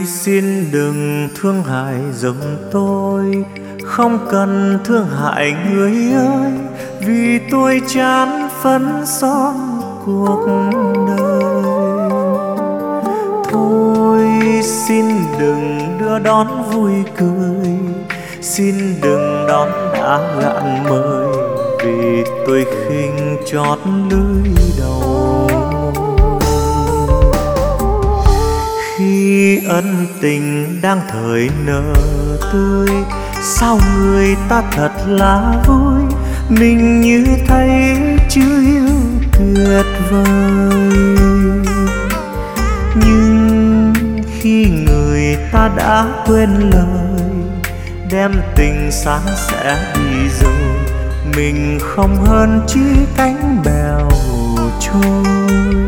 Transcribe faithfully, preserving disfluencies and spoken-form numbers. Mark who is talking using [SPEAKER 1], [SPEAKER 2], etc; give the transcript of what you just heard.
[SPEAKER 1] xin đừng thương hại giùm tôi, không cần thương hại người ơi, vì tôi chán phấn son cuộc đời. Thôi xin đừng đưa đón vui cười, xin đừng đón đã gạn mời, vì tôi khinh chót lưỡi đầu. Khi ân tình đang thời nở tươi, sao người ta thật là vui, mình như thấy chữ yêu tuyệt vời. Nhưng khi người ta đã quên lời, đem tình sáng sẽ đi rồi, mình không hơn chỉ cánh bèo trôi.